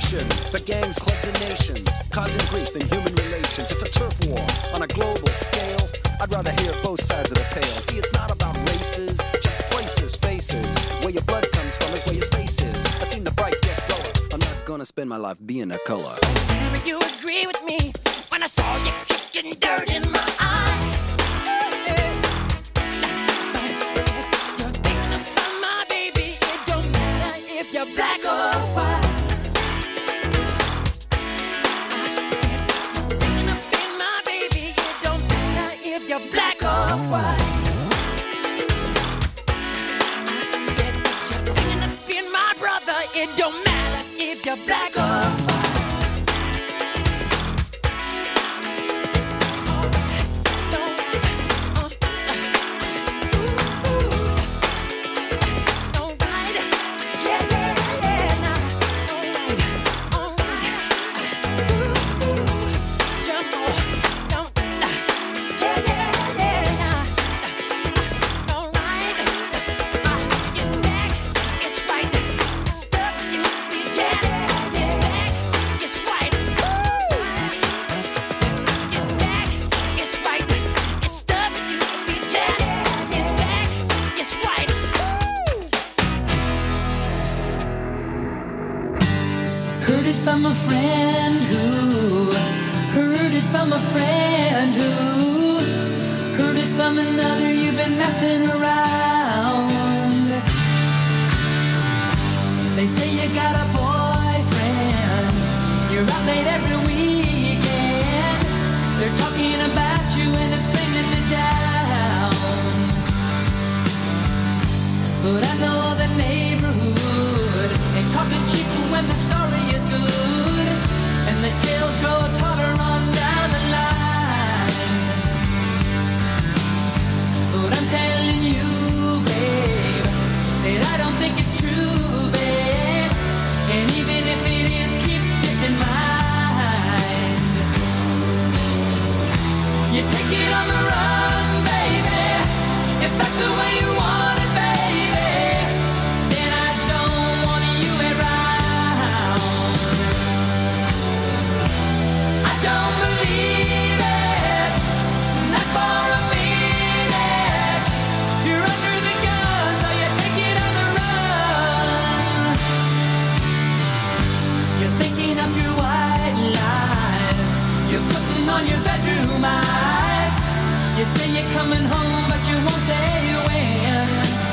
fiction for gangs, clubs, and nations, causing grief in human relations. It's a turf war on a global scale. I'd rather hear both sides of the tale. See, it's not about races, just places, faces. Where your blood comes from is where your space is. I've seen the bright get duller. I'm not gonna spend my life being a color. Tell you agree with me when I saw you kicking dirt in my eye. You're thinking about my baby. It don't matter if you're black or white. I said you're thinking about my baby. It don't matter if you're black or white. I said you're thinking about my brother. It don't matter if you're black or white. From a friend who heard it from a friend who heard it from another. You've been messing around. They say you got a boyfriend. You're out late every weekend. They're talking about you and it's bringing me down. But I know the neighborhood and talk is cheap when the story is good, and the tales grow taller on down the line. But I'm telling you, babe, that I don't think it's true, babe. And even if it is, keep this in mind. You take it on the run, baby, if that's the way you want it, baby. Then I don't want you around. I don't believe it, not for a minute. You're under the gun, so you take it on the run. You're thinking of your white lies. You're putting on your bedroom eyes. You say you're coming home, but you won't say when.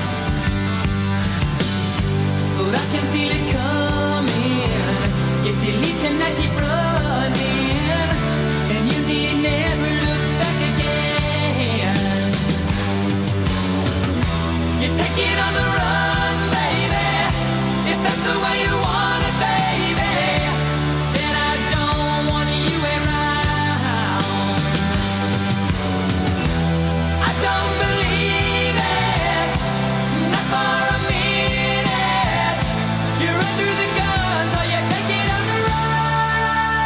But I can feel it coming. If you leave tonight, keep running, and you need never look back again. You take it on the run, baby, if that's the way you want it, baby. Then I don't want you around. I don't believe it, not for a minute. You're under the gun, so you take it on the run.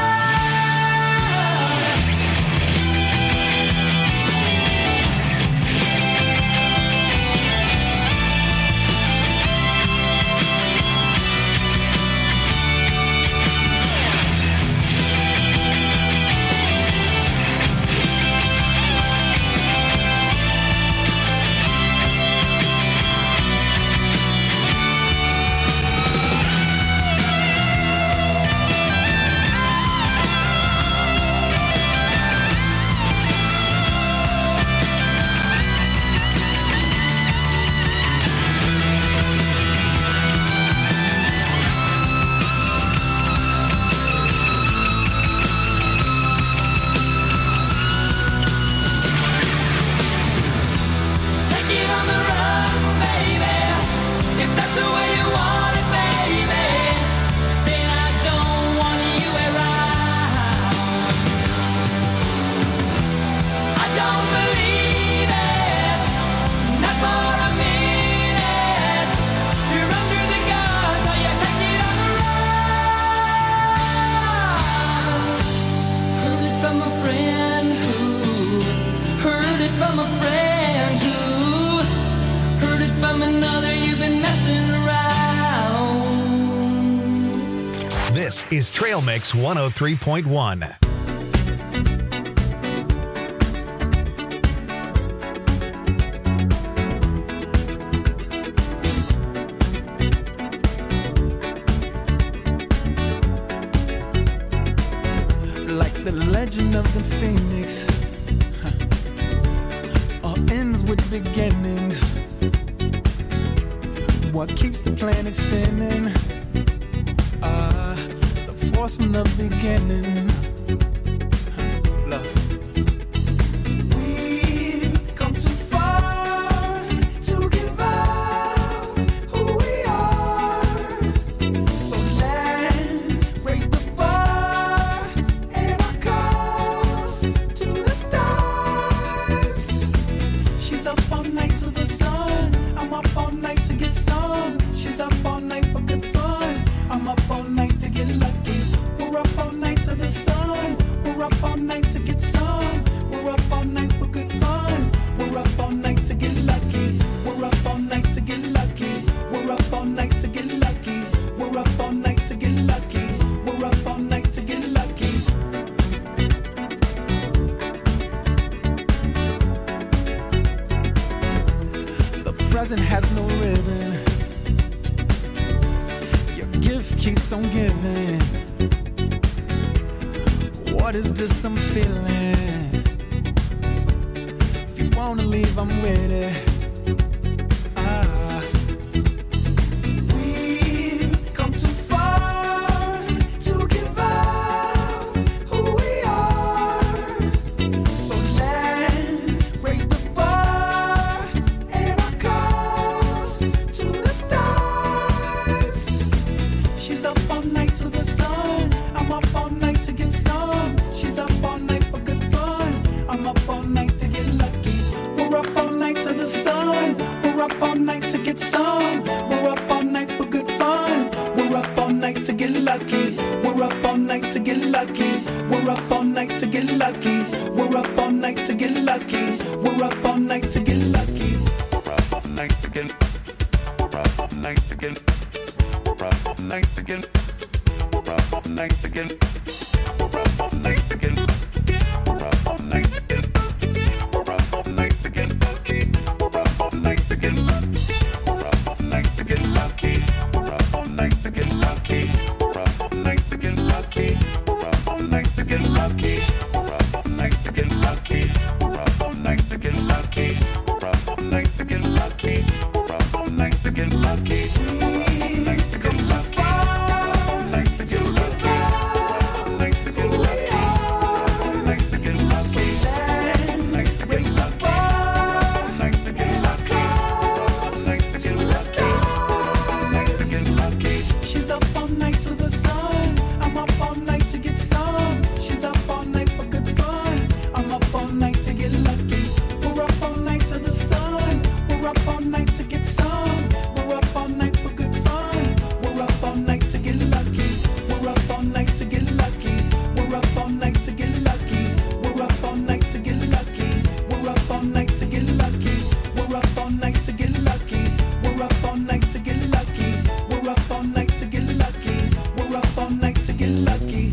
is Trail Mix 103.1. Like the legend of the phoenix, all ends with beginnings. What keeps the planet spinning? The force from the beginning. Love. We've come too far to give up who we are. So let's raise the bar and our cups to the stars. She's up all night to the sun. I'm up all night to get some. She's up all night for good fun. I'm up all night to get lucky. We're up all night to the sun. We're up all night to get some. We're up all night for good fun. We're up all night to get lucky. We're up all night to get lucky. We're up all night to get lucky. We're up all night to get lucky. We're up all night to get lucky. The present has no ribbon. Your gift keeps on giving. What is this I'm feeling? If you wanna leave, I'm with it. We've come too far to give up who we are. So let's raise the bar and our cups to the stars. She's up all night to the sun. I'm up all night to get some. She's up all night for good fun. I'm up all night to get lucky. We're up all night to the sun. We're up all night to get some. We're up all night for good fun. We're up all night to get lucky. We're up all night to get lucky. We're up all night to get lucky. We're up all night to get lucky. We're up all night to get lucky. We're up all night to get. We're up all night to get. We're up all night to get. We're up all night to get. We're up all night to get. We're up all night to get. We're up all night to get lucky. We're up all night to get lucky. We're up all night to get lucky. We're up all night to get lucky. We're up all night to get lucky. We're up all night to get lucky. We're up all night to get lucky. We're up all night to get lucky. We're up all night to get lucky. We're up all night to get lucky. Come so far to give up who we are. So let's raise the bar and our cups to the stars. She's up all night to the sun. I'm up all night to get some. She's up all night for good fun. I'm up all night to get lucky. We're up all night to the sun. We're up all night to get some. We're up all night for good fun. We're up all night to get lucky. We're up all night to get lucky. We're up all night to get lucky. We're up all night to get lucky. We're up all night to get lucky. We're up all night to get lucky. We're up all night to get lucky. We're up all night to get lucky. We're up all night to get lucky.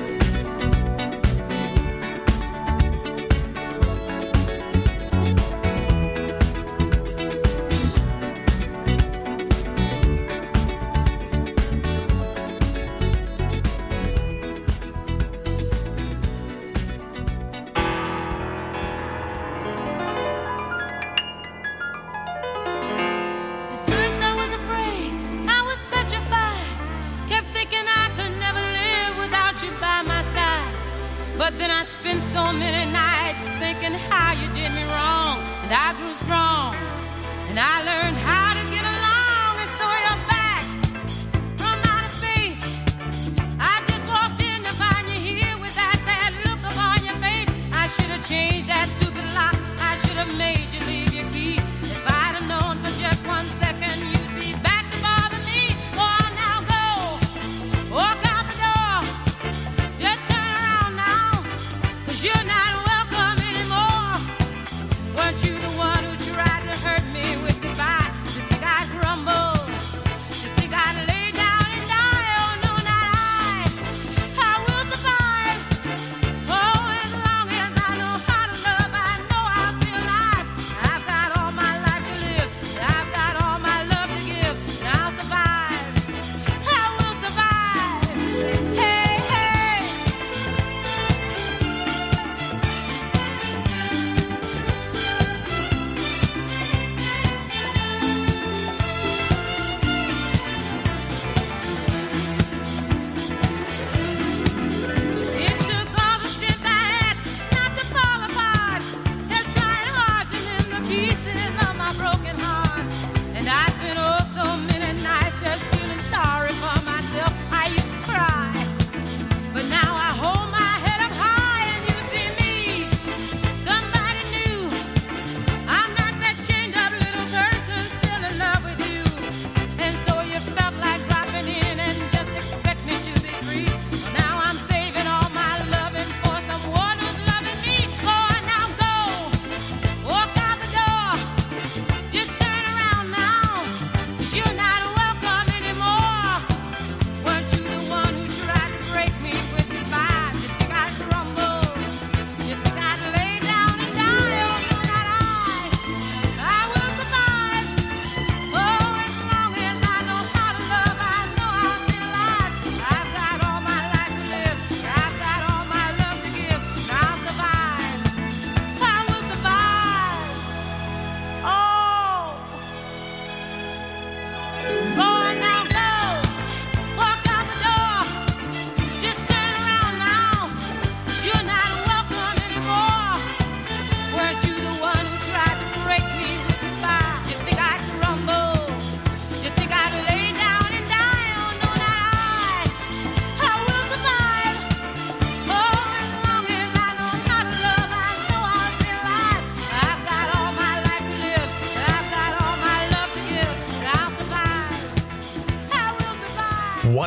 At first I was afraid, I was petrified. Kept thinking I could never live without you by my side. But then I spent so many nights thinking how you did me wrong. And I grew strong, and I learned how to get along. And so you're back from outer space. I just walked in to find you here with that sad look upon your face. I should have changed that stupid lock. I should have made you leave your key. If I'd have known for just 1 second you'd be back to bother me. Oh, now go, walk out the door. Just turn around now, 'cause you're not welcome anymore. Weren't you the one who tried to hurt me with goodbye?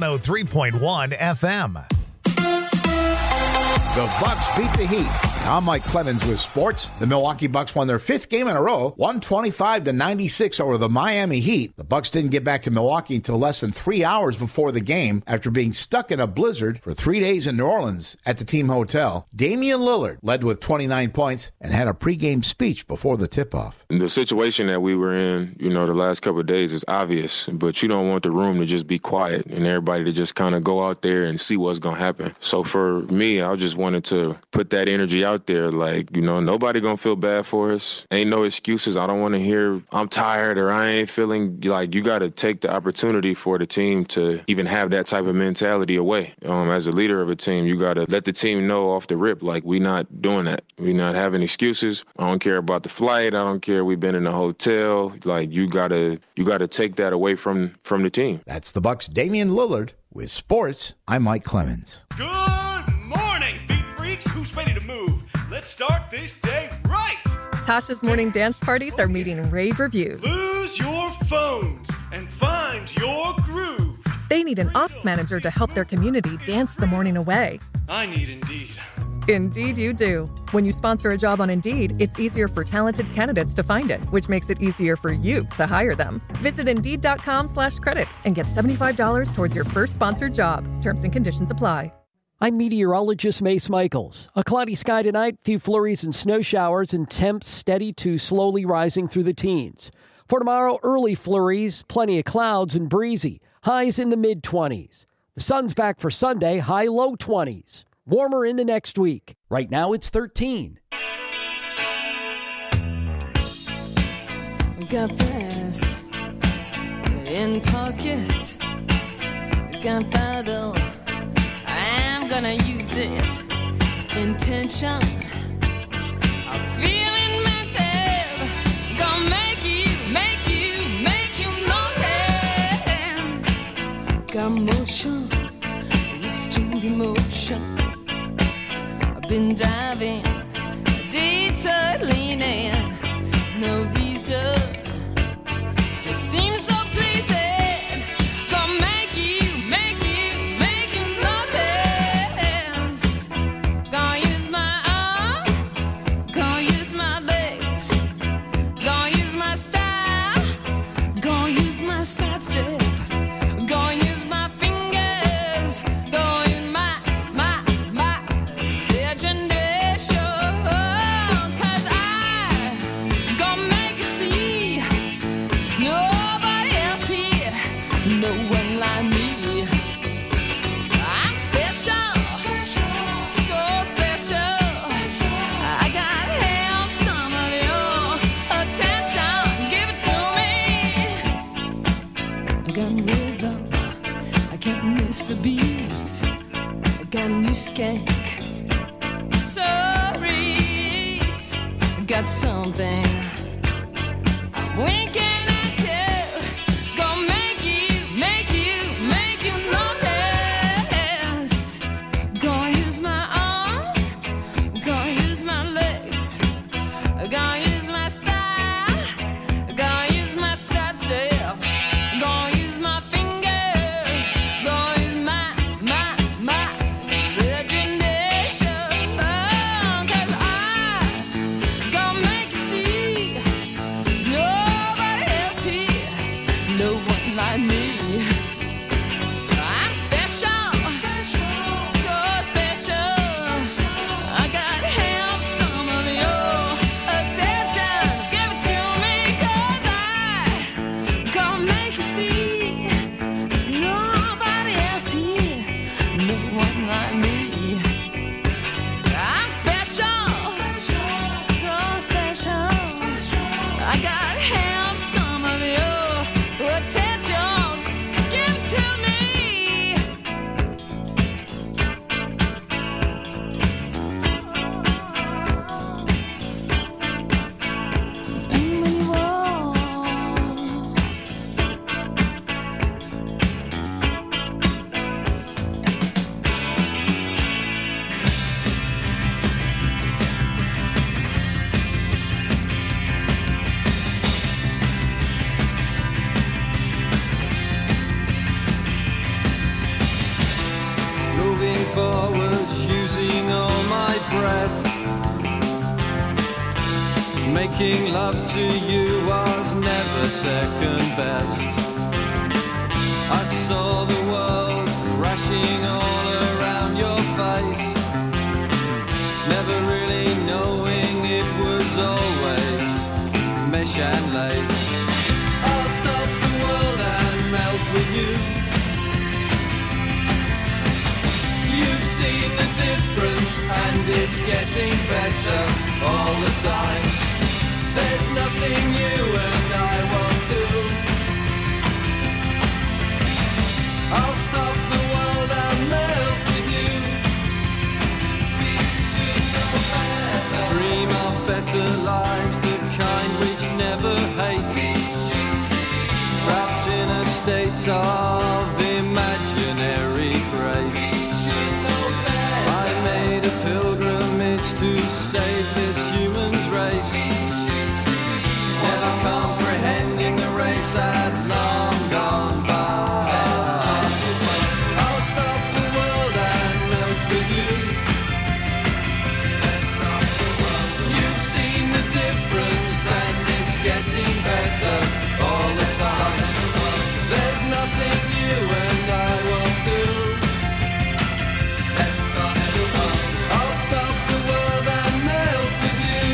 103.1 FM. The Bucks beat the Heat. I'm Mike Clemens with sports. The Milwaukee Bucks won their fifth game in a row, 125-96 over the Miami Heat. The Bucks didn't get back to Milwaukee until less than 3 hours before the game after being stuck in a blizzard for 3 days in New Orleans at the team hotel. Damian Lillard led with 29 points and had a pregame speech before the tip-off. The situation that we were in, the last couple of days is obvious, but you don't want the room to just be quiet and everybody to just kind of go out there and see what's going to happen. So for me, I just wanted to put that energy out there, like, nobody gonna feel bad for us. Ain't no excuses. I don't want to hear I'm tired or I ain't feeling. Like, you got to take the opportunity for the team to even have that type of mentality away. As a leader of a team, you got to let the team know off the rip, like, we not doing that. We not having excuses. I don't care about the flight. I don't care we've been in a hotel. Like, you gotta take that away from the team. That's the Bucks' Damian Lillard with sports. I'm Mike Clemens. Good morning, beat freaks. Who's ready to move? Let's start this day right. Tasha's morning dance parties are meeting rave reviews. Lose your phones and find your groove. They need an ops manager to help their community dance the morning away. I need Indeed. Indeed you do. When you sponsor a job on Indeed, it's easier for talented candidates to find it, which makes it easier for you to hire them. Visit Indeed.com/credit and get $75 towards your first sponsored job. Terms and conditions apply. I'm meteorologist Mace Michaels. A cloudy sky tonight, few flurries and snow showers, and temps steady to slowly rising through the teens. For tomorrow, early flurries, plenty of clouds and breezy. Highs in the mid-20s. The sun's back for Sunday, high low 20s. Warmer into next week. Right now, it's 13. We got this in pocket. Gunpowder. I'm gonna use it. Intention. I'm feeling mental. Gonna make you notice. Got motion, restrained emotion. I've been diving, detour leaning. No reason, just seems so pleasing. Gonna make you notice. Gonna use my arms, gonna use my legs, gonna use my style, gonna use my side step, gonna use my fingers, gonna use my imagination. 'Cause I gonna make you see there's nobody else here, no one like me. I'm special, so special. I gotta have some of your attention. Give it to me. I got rhythm, I can't miss a beat. I got new skank, sorry. I got something I'm winking at you. Gonna make you notice. Gonna use my arms, gonna use my legs, gonna use my style, gonna use my side step, gonna use my fingers, gonna use my imagination. 'Cause I gonna make you see there's nobody Making love to you was never second best. I saw the world crashing all around your face, never really knowing it was always mesh and lace. I'll stop the world and melt with you. You've seen the difference and it's getting better all the time. There's nothing you and I won't do. I'll stop the world and melt with you. We should know better. Dream of better lives, the kind which never hate. We should see. Trapped in a state of imaginary grace. We should know better. I made a pilgrimage to save this human's race. Never comprehending the race had long gone by. I'll stop the world and melt with you. You've seen the difference and it's getting better all the time. There's nothing you and I won't do. I'll stop the world and melt with you.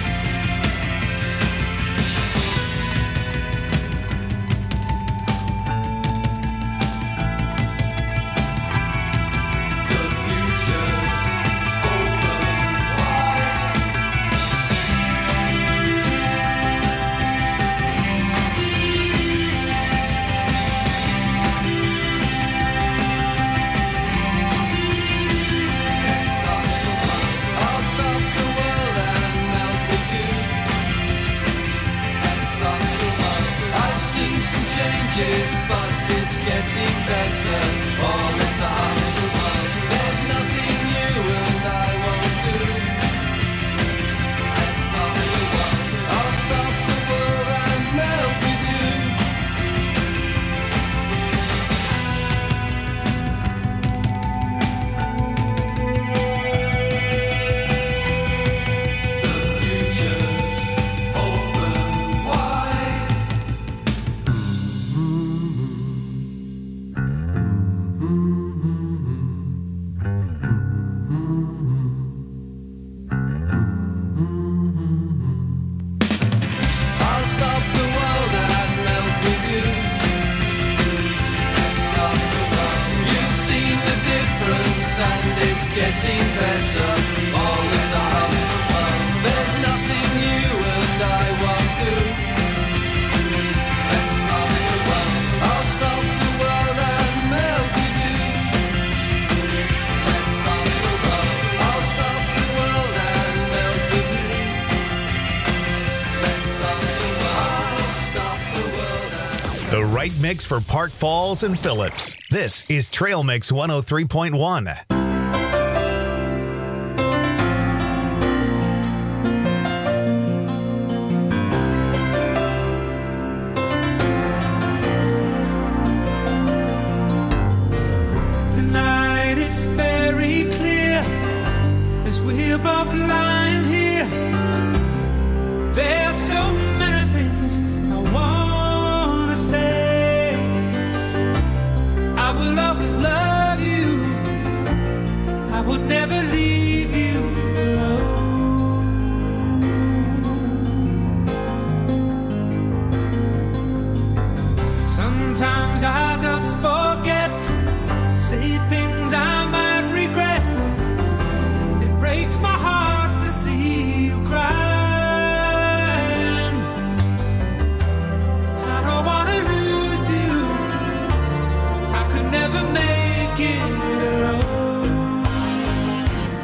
Changes, but it's getting better all the time. There's nothing you and I won't do. I'll stop the world and melt with you. The future's open wide. And it's getting better all the time. There's nothing you and I won't do. I'll stop the world and melt with you. I'll stop the world and melt with you. I'll stop the world and... The right mix for Park Falls and Phillips. This is Trail Mix 103.1. Tonight it's very clear as we're both lying here. There's so many things I want to say. I will always love you. I would never leave you alone. Sometimes I just forget, say things I might regret. It breaks my heart to see you crying. I don't want to lose you. I could never make it alone.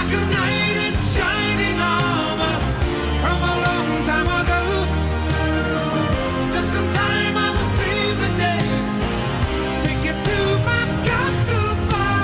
like a knight in shining armor from a long time ago. Just in time I will save the day, take you to my castle far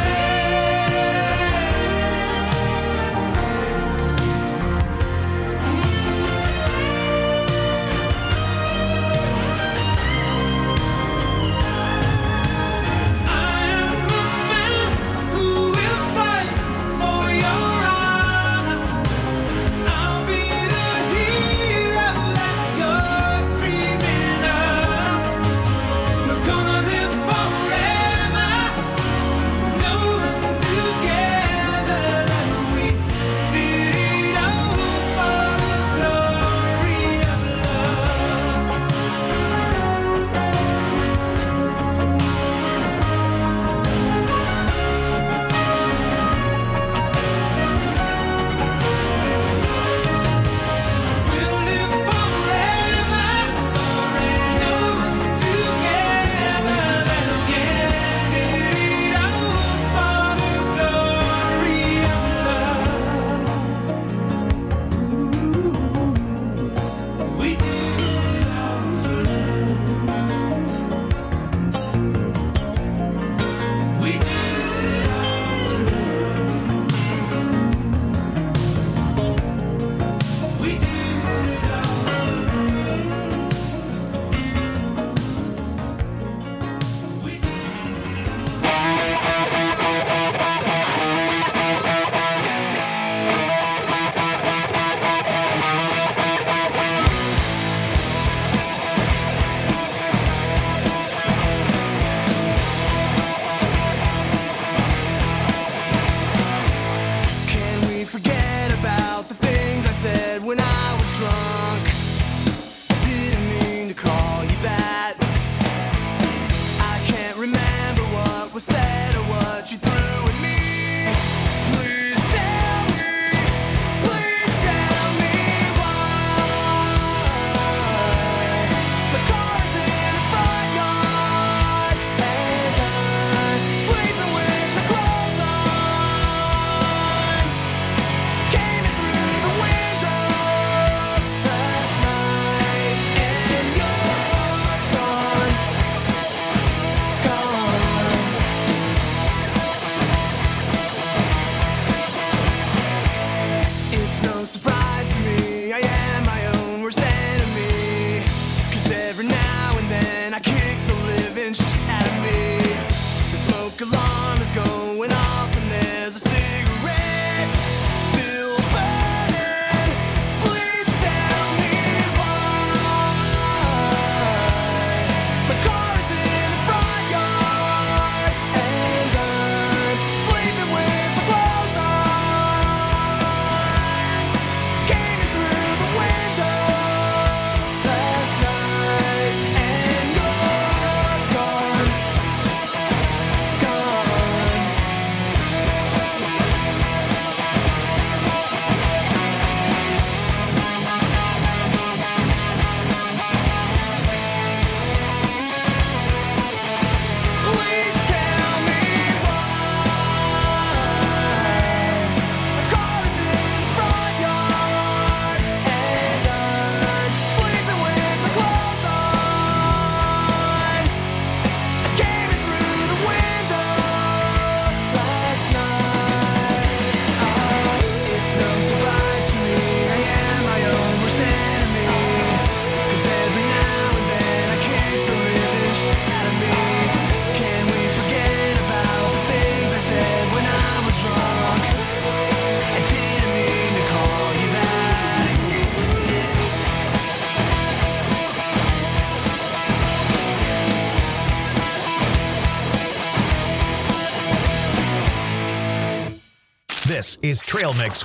This is Trail Mix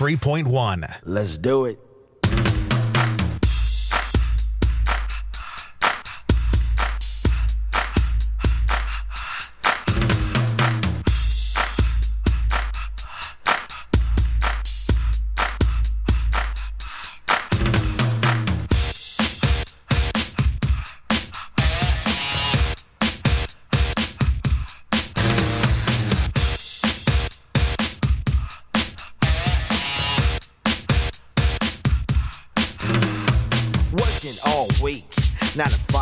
103.1. Let's do it.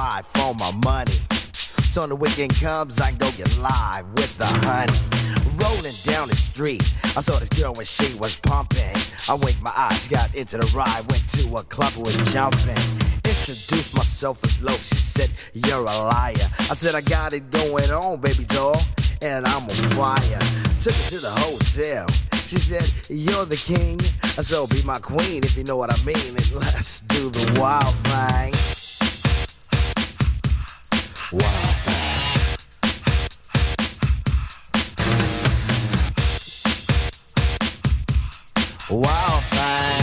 ride for my money. So when the weekend comes, I can go get live with the honey. Rolling down the street, I saw this girl when she was pumping. I winked my eyes, got into the ride, went to a club and was jumping. Introduced myself as Loc, she said, you're a liar. I said, I got it going on, baby doll, and I'm on fire. Took her to the hotel, she said, you're the king, so be my queen if you know what I mean, and let's do the wild thing. Wild thing. Wild thing.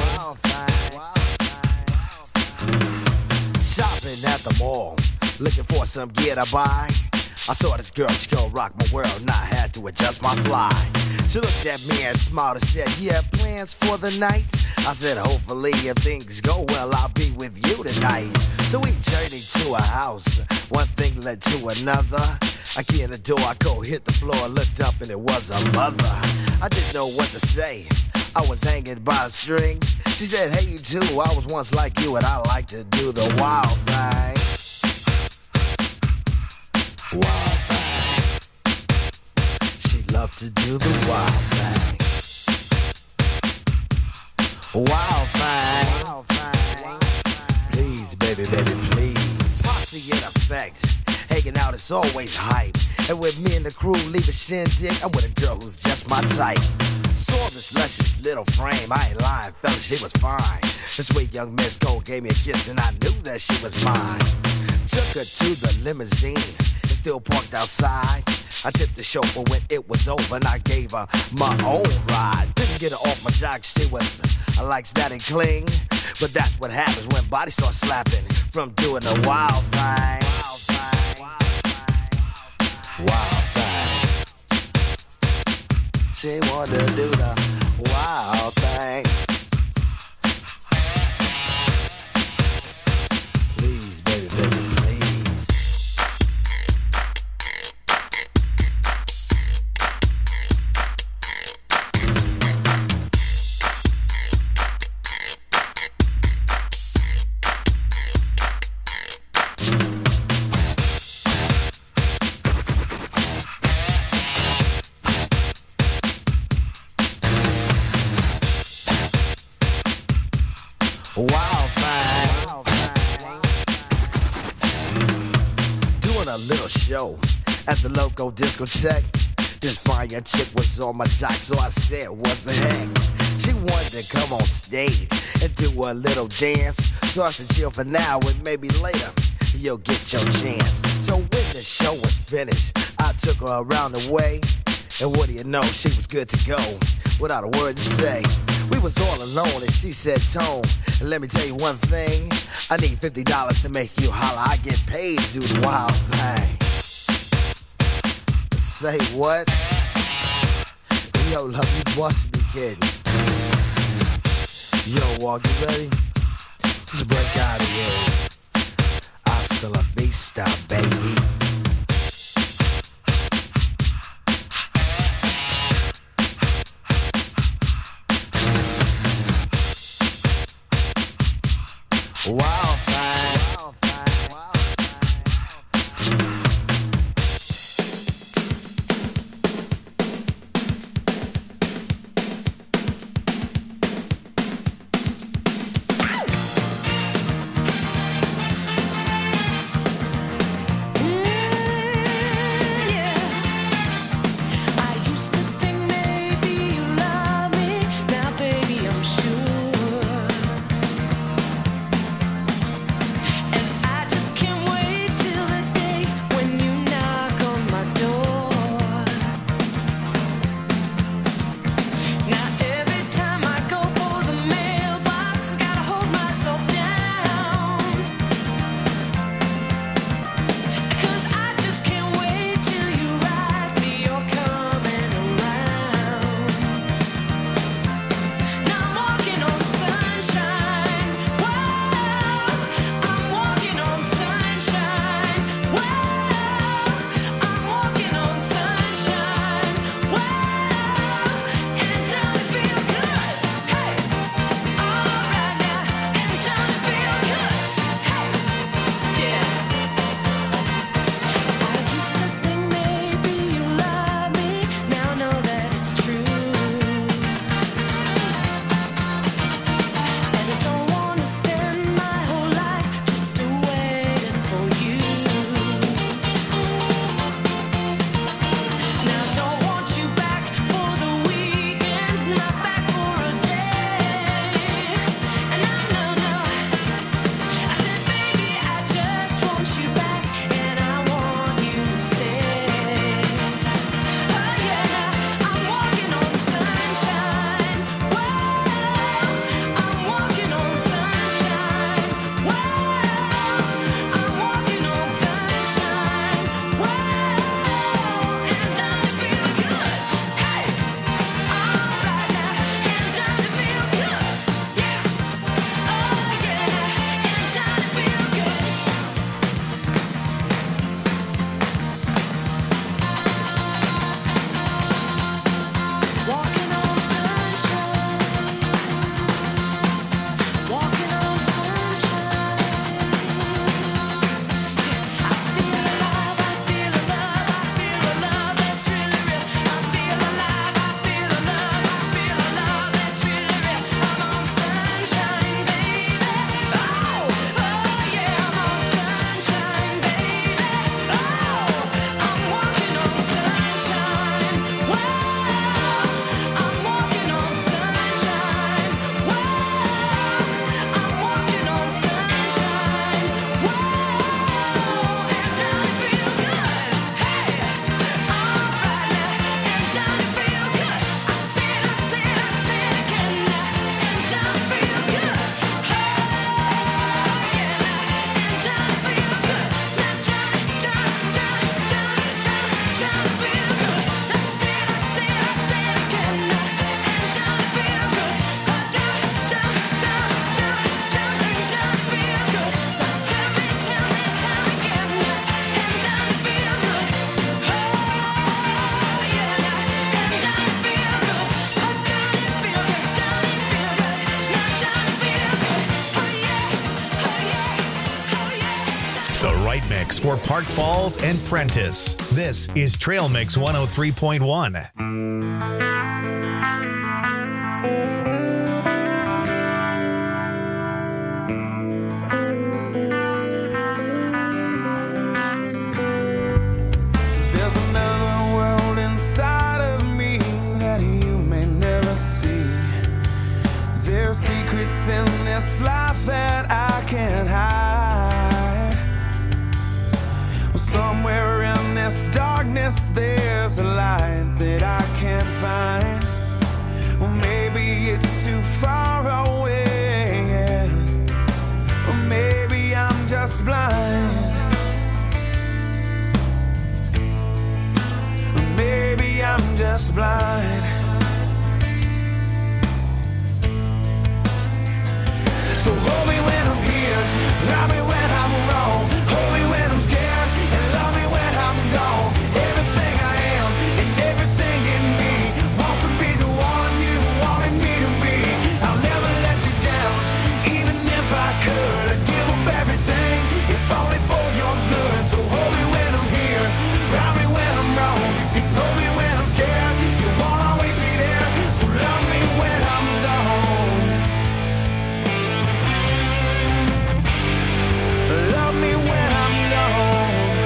Shopping at the mall, looking for some gear to buy. I saw this girl, she gon' rock my world, and I had to adjust my fly. She looked at me and smiled and said, you have plans for the night? I said, hopefully if things go well, I'll be with you tonight. So we journeyed to a house, one thing led to another. I key in the door, I go hit the floor, looked up and it was a mother. I didn't know what to say, I was hanging by a string. She said, hey you too, I was once like you and I like to do the wild thing. Wild thing. She loved to do the wild thing. Wild thing. Wild thing. Please, baby, baby, please. Posse in effect. Hanging out is always hype. And with me and the crew leave a shindig, I'm with a girl who's just my type. Saw this luscious little frame, I ain't lying, fella, she was fine. This sweet young Miss Gold gave me a kiss and I knew that she was mine. Took her to the limousine, it's still parked outside. I tipped the chauffeur when it was over and I gave her my own ride. Didn't get her off my jock, she was like that and cling. But that's what happens when bodies start slapping from doing the wild thing. Wild thing. Wild thing. She wanted to do the wild thing. Please, baby, baby, please. Wild thing. Doing a little show at the local discotheque. This fine young chick was on my jock, so I said, what the heck? She wanted to come on stage and do a little dance. So I said, chill for now and maybe later you'll get your chance. So when the show was finished, I took her around the way. And what do you know, she was good to go without a word to say. We was all alone and she said, Tone, let me tell you one thing. I need $50 to make you holler. I get paid to do the wild thing. Say what? Yo, love, you must be kidding. Yo, Walk, you ready? Let's break out of here. Hasta la vista, baby. Wild thing. Walking on sunshine. Walking on sunshine. I feel alive, I feel alive, I feel alive, that's really real. I feel alive, I feel alive, I feel alive, that's really real. I'm on sunshine, baby. Oh, yeah, I'm on sunshine, baby. Oh, I'm walking on sunshine. Whoa, I'm walking on sunshine. Whoa, I'm walking on sunshine. Whoa, and Johnny feel good. Hey, alright now, and Johnny feel good. I said again now, and Johnny feel good. Oh, yeah now, and Johnny feel good. Now Johnny feel good. I said again now, and Johnny feel good. Johnny feel good. Tell me again now, and Johnny feel good. Oh, yeah now, and Johnny feel good. Johnny feel good. Now Johnny feel good. Oh yeah. The right mix for Park Falls and Prentice. This is Trail Mix 103.1. There's another world inside of me that you may never see. There's secrets in this life that I can't hide. Well, somewhere in this darkness there's a light that I can't find. Well, maybe it's too far away, yeah. Or maybe I'm just blind. Maybe I'm just blind. So hold me when I'm here, love me when I'm wrong, hold me when I'm scared, and love me when I'm gone. Everything I am and everything in me wants to be the one you wanted me to be. I'll never let you down, even if I could. I'd give up everything, if only for your good. So hold me when I'm here, love me when I'm wrong. You can hold me when I'm scared, you won't always be there. So love me when I'm gone. Love me when I'm gone.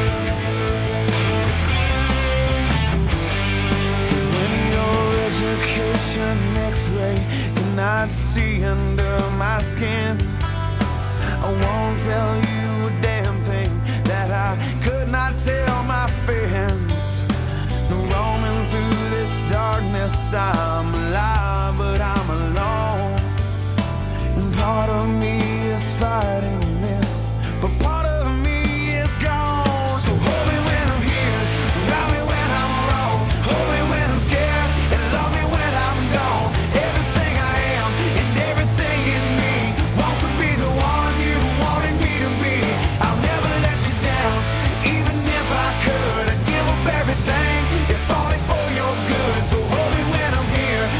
When your education X-ray cannot see under my skin, I won't tell you a damn thing that I could not tell my friends. No, roaming through this darkness, I'm alive, but I'm alone. And part of me is fighting this, but part of me is gone. So hold me when I'm here, love me when I'm wrong, hold me when I'm scared, and love me when I'm gone. Everything I am and everything in me wants to be the one you wanted me to be. I'll never let you down, even if I could. I'd give up everything, if only for your good. So hold me when I'm here,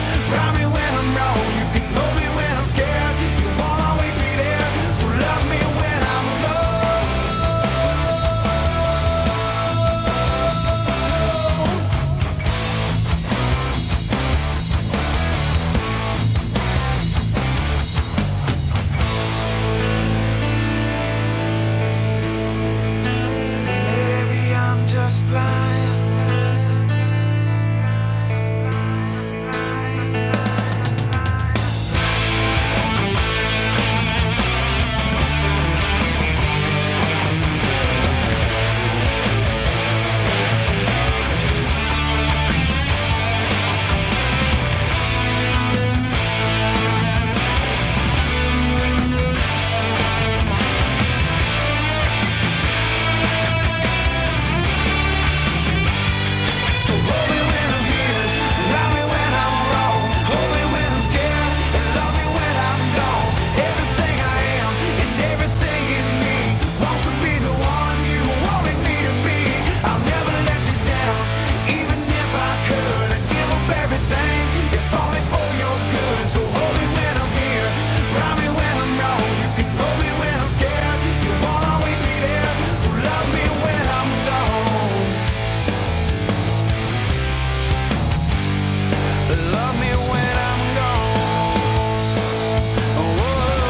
love me when I'm gone. Oh,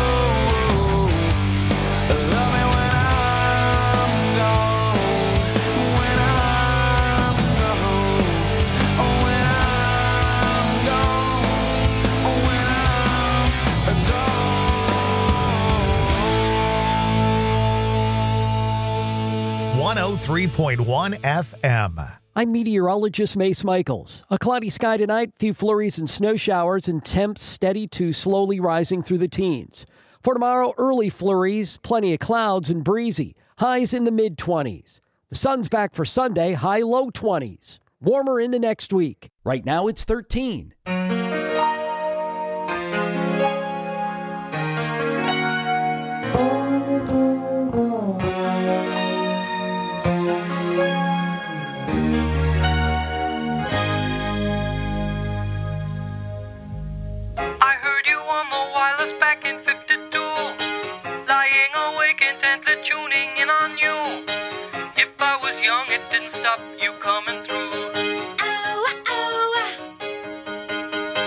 love me when I'm gone. When I'm gone. Oh, when I'm gone. Oh, when I'm gone. 103.1 FM. I'm meteorologist Mace Michaels. A cloudy sky tonight, few flurries and snow showers, and temps steady to slowly rising through the teens. For tomorrow, early flurries, plenty of clouds and breezy. Highs in the mid-20s. The sun's back for Sunday, high low 20s. Warmer into next week. Right now it's 13. I heard you on the wireless back in 52, lying awake intently tuning in on you. If I was young, it didn't stop you coming through.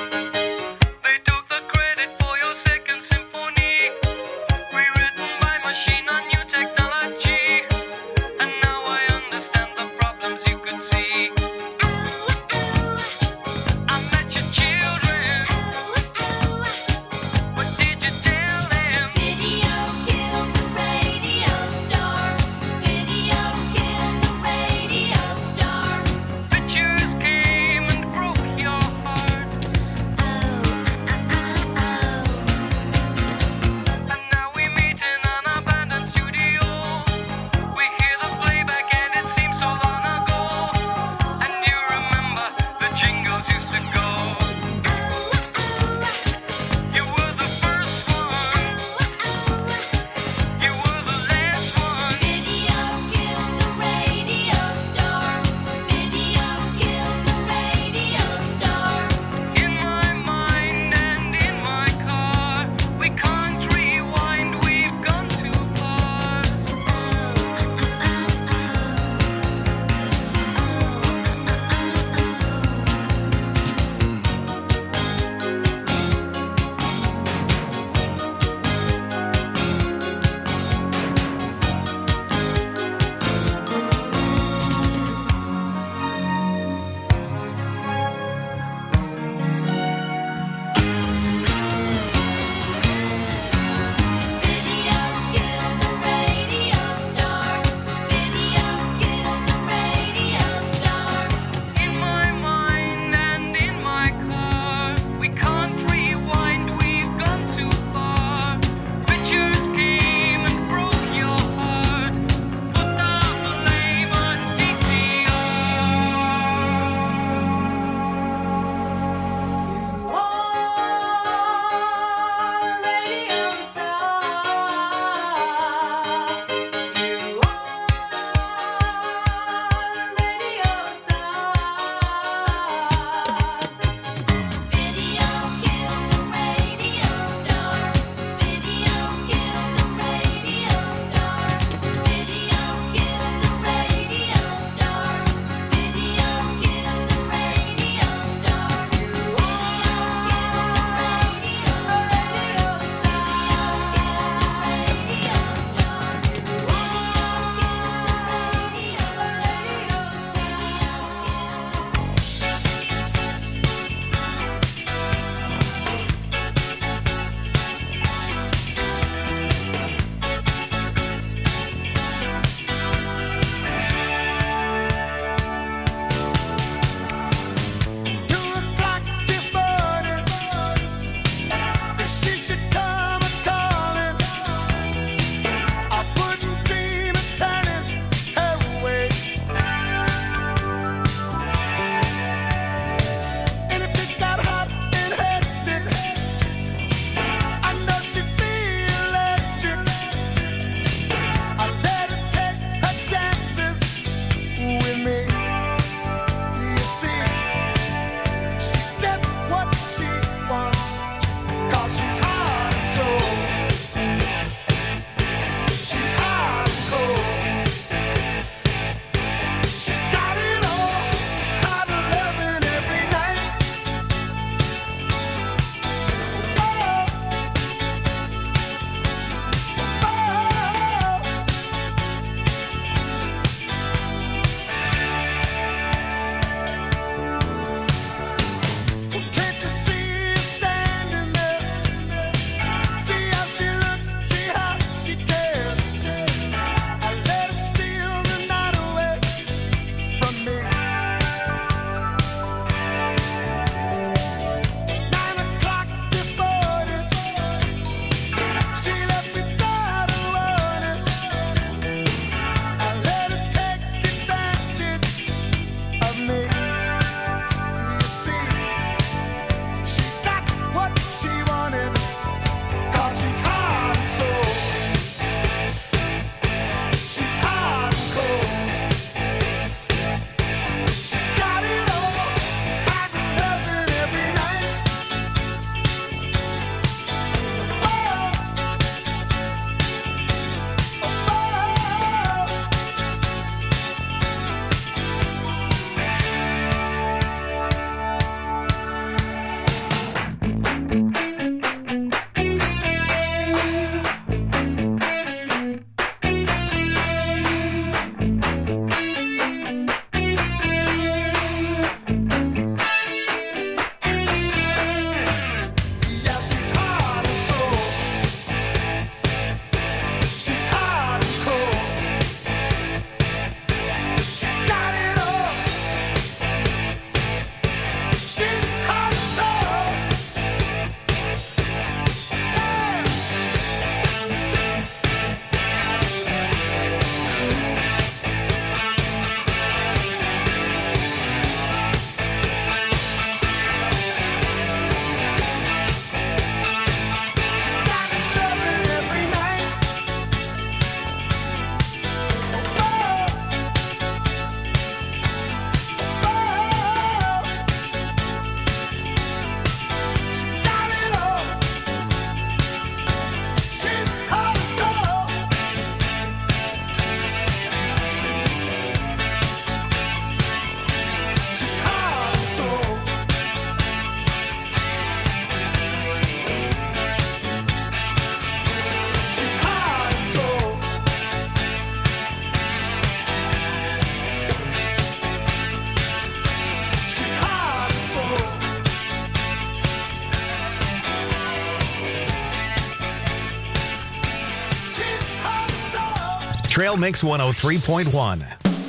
Trail Mix 103.1.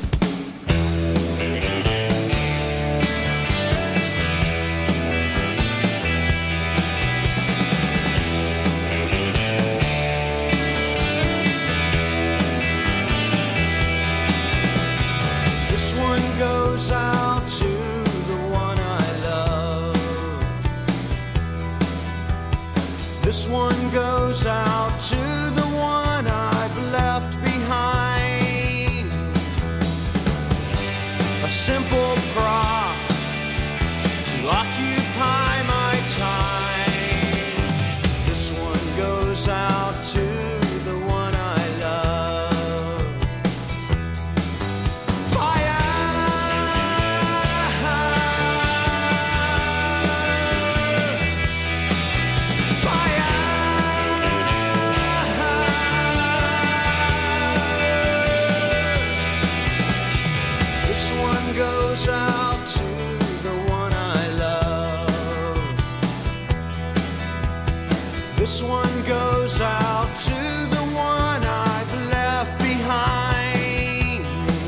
This one goes out to the one I love. This one goes out to the one I've left behind. A simple prop to occupy my time. This one goes out to the one I love. Fire! This one goes out to the one I love. This one goes out to the one I've left behind.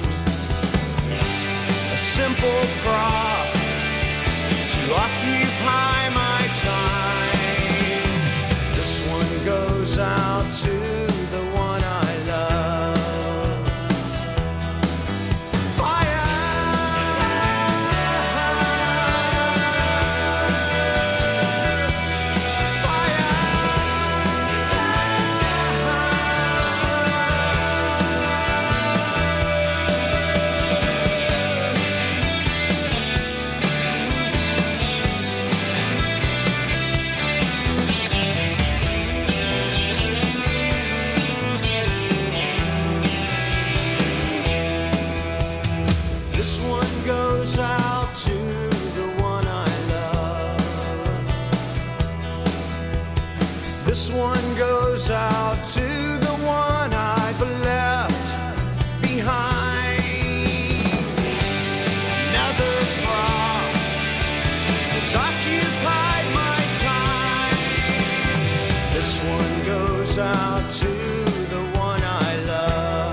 A simple prop to occupy my time. This one goes out to the one I love. This one goes out to the one I love. This one goes out to the one I've left behind. Another prop has occupied my time. This one goes out to the one I love.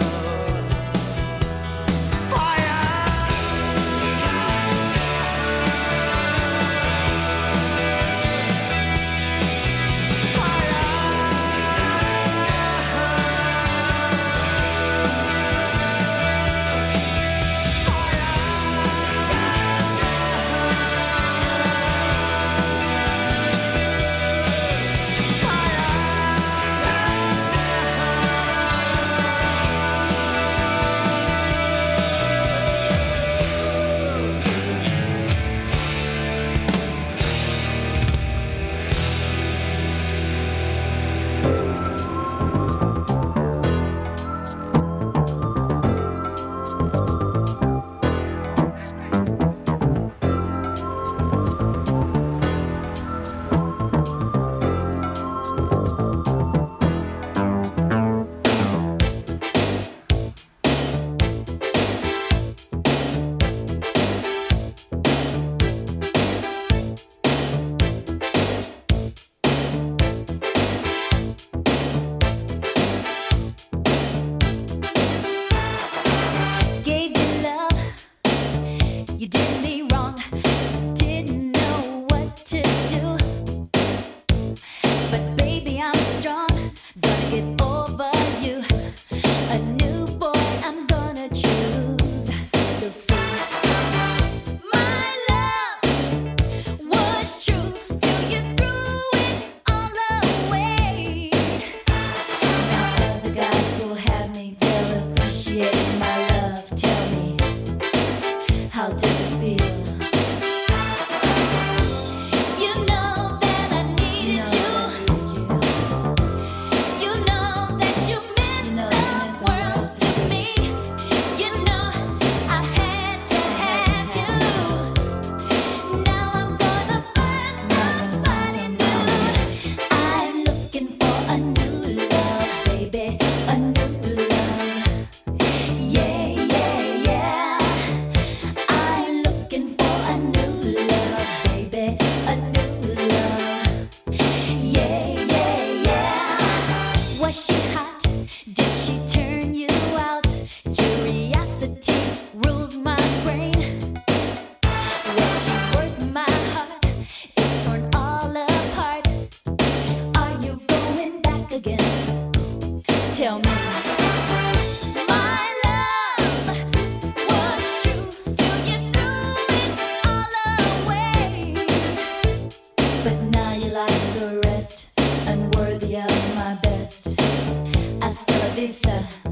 you my best. Hasta la vista.